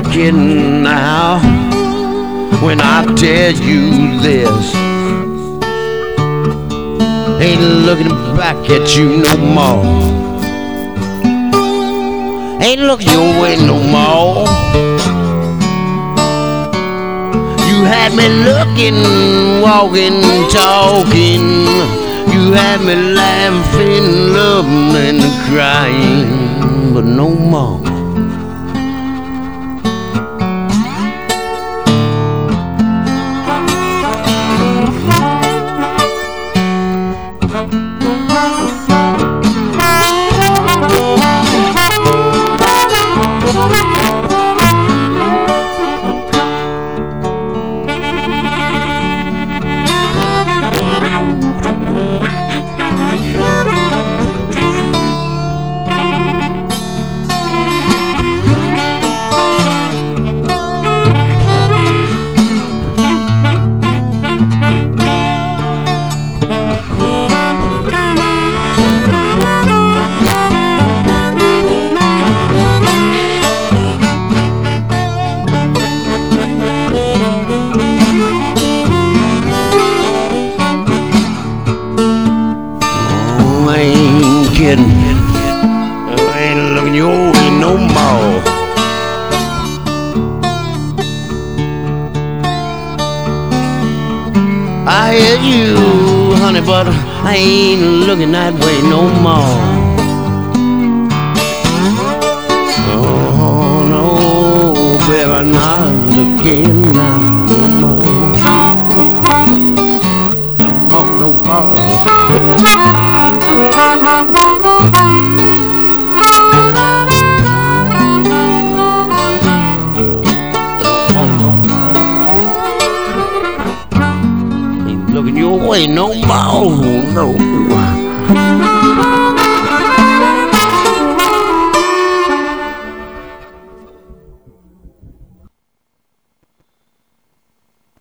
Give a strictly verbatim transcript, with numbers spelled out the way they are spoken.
kidding now when I tell you this. Ain't looking back at you no more. Ain't looking your way no more. You had me looking, walking, talking. You had me laughing, loving, and crying, but no more. I ain't looking your way no more. I hear you, honey, but I ain't looking that way no more. Oh no, baby, not again now, no more. No more, no more. Ain't looking your way no more, no.